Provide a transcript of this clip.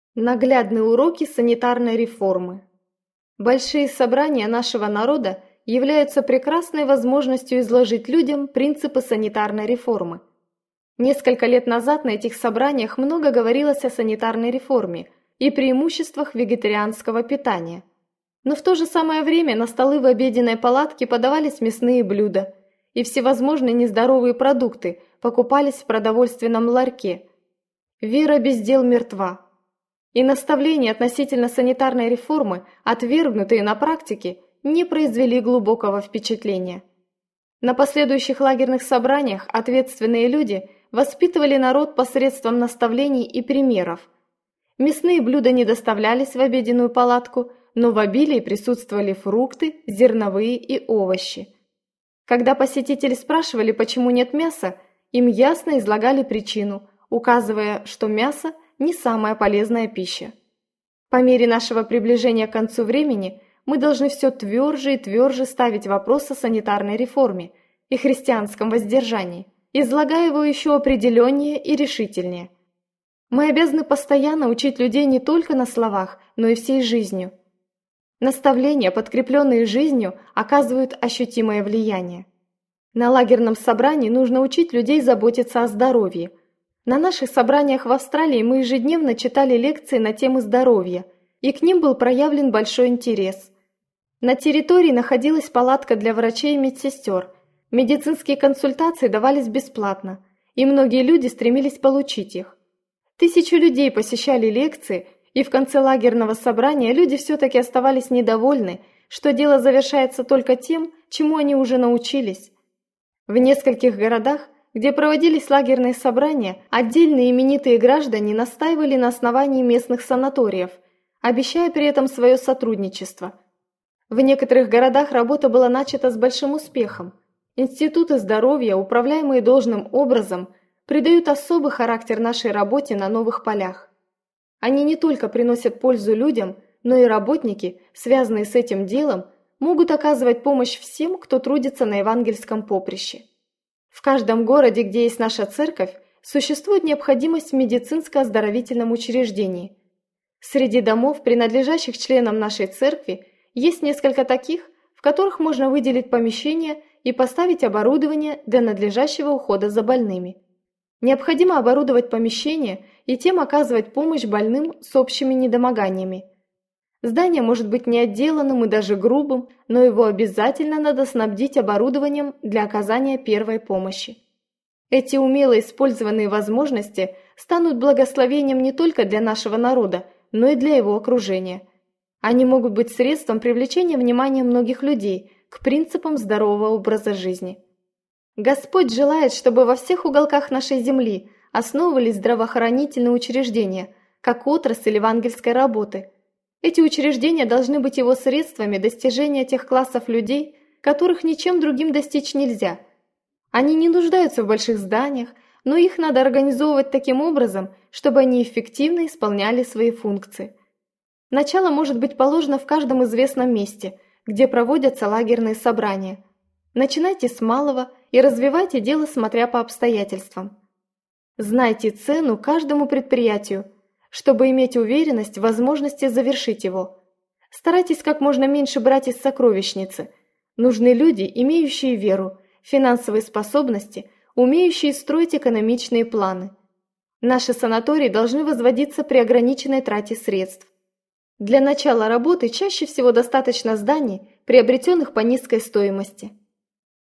Наглядные уроки санитарной реформы. Большие собрания нашего народа являются прекрасной возможностью изложить людям принципы санитарной реформы. Несколько лет назад на этих собраниях много говорилось о санитарной реформе и преимуществах вегетарианского питания. Но в то же самое время на столы в обеденной палатке подавались мясные блюда, и всевозможные нездоровые продукты покупались в продовольственном ларьке. Вера без дел мертва. И наставления относительно санитарной реформы, отвергнутые на практике, не произвели глубокого впечатления. На последующих лагерных собраниях ответственные люди воспитывали народ посредством наставлений и примеров. Мясные блюда не доставлялись в обеденную палатку, но в обилии присутствовали фрукты, зерновые и овощи. Когда посетители спрашивали, почему нет мяса, им ясно излагали причину, указывая, что мясо – не самая полезная пища. По мере нашего приближения к концу времени мы должны все тверже и тверже ставить вопрос о санитарной реформе и христианском воздержании, излагая его еще определеннее и решительнее. Мы обязаны постоянно учить людей не только на словах, но и всей жизнью. Наставления, подкрепленные жизнью, оказывают ощутимое влияние. На лагерном собрании нужно учить людей заботиться о здоровье. На наших собраниях в Австралии мы ежедневно читали лекции на темы здоровья, и к ним был проявлен большой интерес. На территории находилась палатка для врачей и медсестер. Медицинские консультации давались бесплатно, и многие люди стремились получить их. Тысячи людей посещали лекции, и в конце лагерного собрания люди все-таки оставались недовольны, что дело завершается только тем, чему они уже научились. В нескольких городах, где проводились лагерные собрания, отдельные именитые граждане настаивали на основании местных санаториев, обещая при этом свое сотрудничество. В некоторых городах работа была начата с большим успехом. Институты здоровья, управляемые должным образом, придают особый характер нашей работе на новых полях. Они не только приносят пользу людям, но и работники, связанные с этим делом, могут оказывать помощь всем, кто трудится на евангельском поприще. В каждом городе, где есть наша церковь, существует необходимость в медицинско-оздоровительном учреждении. Среди домов, принадлежащих членам нашей церкви, есть несколько таких, в которых можно выделить помещение и поставить оборудование для надлежащего ухода за больными. Необходимо оборудовать помещение и тем оказывать помощь больным с общими недомоганиями. Здание может быть неотделанным и даже грубым, но его обязательно надо снабдить оборудованием для оказания первой помощи. Эти умело использованные возможности станут благословением не только для нашего народа, но и для его окружения. Они могут быть средством привлечения внимания многих людей к принципам здорового образа жизни. Господь желает, чтобы во всех уголках нашей земли основывались здравоохранительные учреждения, как отрасль евангельской работы. Эти учреждения должны быть его средствами достижения тех классов людей, которых ничем другим достичь нельзя. Они не нуждаются в больших зданиях, но их надо организовывать таким образом, чтобы они эффективно исполняли свои функции. Начало может быть положено в каждом известном месте, где проводятся лагерные собрания. Начинайте с малого и развивайте дело, смотря по обстоятельствам. Знайте цену каждому предприятию, чтобы иметь уверенность в возможности завершить его. Старайтесь как можно меньше брать из сокровищницы. Нужны люди, имеющие веру, финансовые способности, умеющие строить экономичные планы. Наши санатории должны возводиться при ограниченной трате средств. Для начала работы чаще всего достаточно зданий, приобретенных по низкой стоимости.